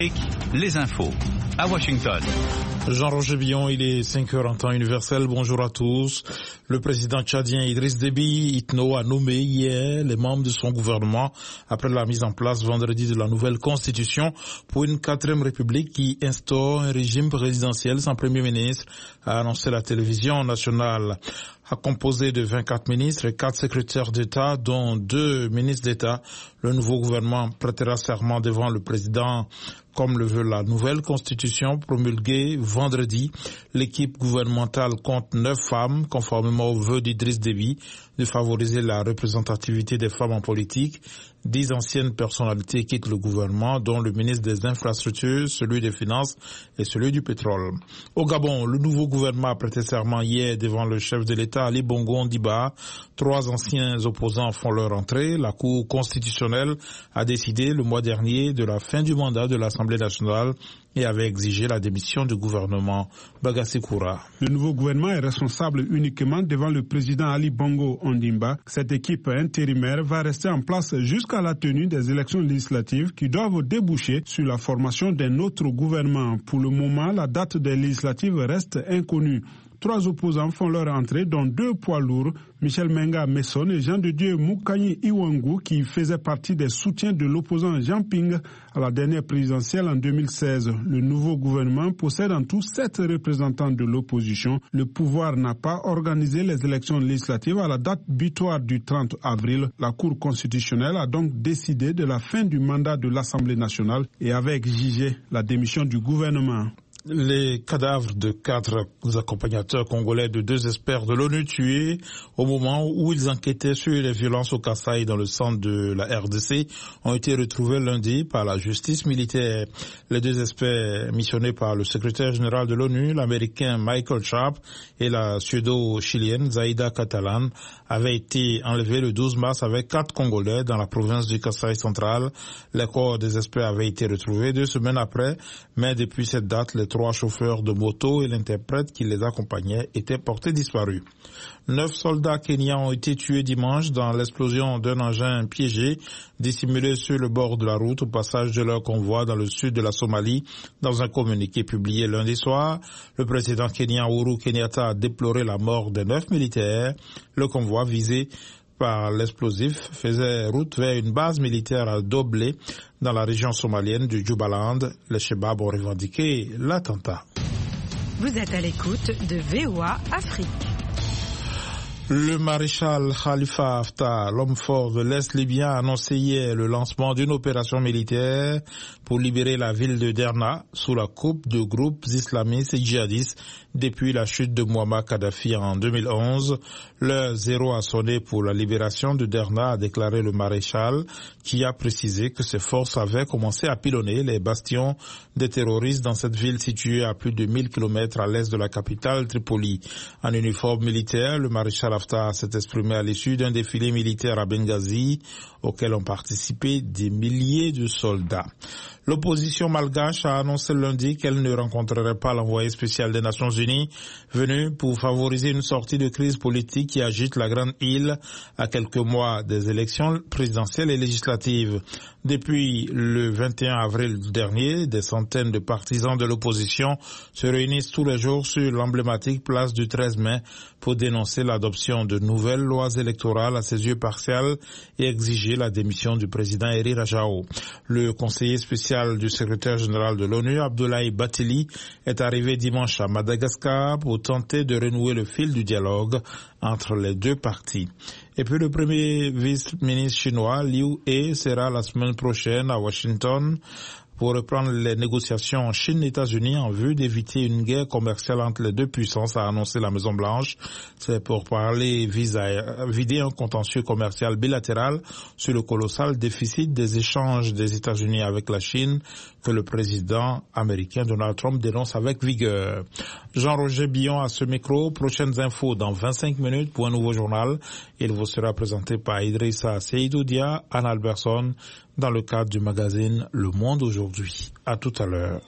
Les infos à Washington. Jean-Roger Billon, il est 5h en temps universel. Bonjour à tous. Le président tchadien Idriss Déby Itno a nommé hier les membres de son gouvernement après la mise en place vendredi de la nouvelle constitution pour une 4e république qui instaure un régime présidentiel sans premier ministre, a annoncé la télévision nationale. Composé de 24 ministres et 4 secrétaires d'État, dont 2 ministres d'État, le nouveau gouvernement prêtera serment devant le président, comme le veut la nouvelle constitution promulguée vendredi. L'équipe gouvernementale compte 9 femmes, conformément aux vœux d'Idriss Déby de favoriser la représentativité des femmes en politique. 10 anciennes personnalités quittent le gouvernement, dont le ministre des Infrastructures, celui des Finances et celui du Pétrole. Au Gabon, le nouveau gouvernement a prêté serment hier devant le chef de l'État, Ali Bongo Ondimba. 3 anciens opposants font leur entrée. La Cour constitutionnelle a décidé le mois dernier de la fin du mandat de l'Assemblée nationale et avait exigé la démission du gouvernement Bagassi Koura. Le nouveau gouvernement est responsable uniquement devant le président Ali Bongo Ondimba. Cette équipe intérimaire va rester en place jusqu'à la tenue des élections législatives qui doivent déboucher sur la formation d'un autre gouvernement. Pour le moment, la date des législatives reste inconnue. 3 opposants font leur entrée, dont 2 poids lourds, Michel Menga Messon et Jean de Dieu Moukanyi Iwangu, qui faisaient partie des soutiens de l'opposant Jean Ping à la dernière présidentielle en 2016. Le nouveau gouvernement possède en tout 7 représentants de l'opposition. Le pouvoir n'a pas organisé les élections législatives à la date butoir du 30 avril. La Cour constitutionnelle a donc décidé de la fin du mandat de l'Assemblée nationale et avait exigé la démission du gouvernement. Les cadavres de 4 accompagnateurs congolais de 2 experts de l'ONU tués au moment où ils enquêtaient sur les violences au Kasaï dans le centre de la RDC ont été retrouvés lundi par la justice militaire. Les 2 experts missionnés par le secrétaire général de l'ONU, l'américain Michael Sharp et la suédo-chilienne Zaida Catalan, avaient été enlevés le 12 mars avec 4 Congolais dans la province du Kasaï central. Les corps des experts avaient été retrouvés 2 semaines après, mais depuis cette date, les 3 chauffeurs de moto et l'interprète qui les accompagnait étaient portés disparus. 9 soldats kenyans ont été tués dimanche dans l'explosion d'un engin piégé dissimulé sur le bord de la route au passage de leur convoi dans le sud de la Somalie. Dans un communiqué publié lundi soir, le président kenyan Uhuru Kenyatta a déploré la mort des 9 militaires. Le convoi visé par l'explosif faisait route vers une base militaire à Doblé dans la région somalienne du Jubaland. Les Chebabs ont revendiqué l'attentat. Vous êtes à l'écoute de VOA Afrique. Le maréchal Khalifa Haftar, l'homme fort de l'Est libyen, a annoncé hier le lancement d'une opération militaire pour libérer la ville de Derna sous la coupe de groupes islamistes et djihadistes depuis la chute de Muammar Kadhafi en 2011. L'heure zéro a sonné pour la libération de Derna, a déclaré le maréchal, qui a précisé que ses forces avaient commencé à pilonner les bastions des terroristes dans cette ville située à plus de 1000 km à l'est de la capitale Tripoli. En uniforme militaire, le maréchal Haftar s'est exprimé à l'issue d'un défilé militaire à Benghazi auquel ont participé des milliers de soldats. L'opposition malgache a annoncé lundi qu'elle ne rencontrerait pas l'envoyé spécial des Nations Unies venu pour favoriser une sortie de crise politique qui agite la Grande Île à quelques mois des élections présidentielles et législatives. Depuis le 21 avril dernier, des centaines de partisans de l'opposition se réunissent tous les jours sur l'emblématique place du 13 mai pour dénoncer l'adoption de nouvelles lois électorales à ses yeux partiales et exiger la démission du président Eri Rajao. Le conseiller spécial du secrétaire général de l'ONU, Abdoulaye Bathily, est arrivé dimanche à Madagascar pour tenter de renouer le fil du dialogue entre les 2 parties. Et puis le premier vice-ministre chinois, Liu He, sera la semaine prochaine à Washington pour reprendre les négociations en Chine-États-Unis en vue d'éviter une guerre commerciale entre les 2 puissances, a annoncé la Maison-Blanche. C'est pour parler vise à vider un contentieux commercial bilatéral sur le colossal déficit des échanges des États-Unis avec la Chine que le président américain Donald Trump dénonce avec vigueur. Jean-Roger Billon à ce micro. Prochaines infos dans 25 minutes pour un nouveau journal. Il vous sera présenté par Idrissa Seydoudia, Anne Alberson, dans le cadre du magazine Le Monde aujourd'hui. À tout à l'heure.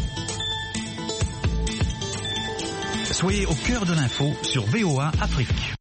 Soyez au cœur de l'info sur VOA Afrique.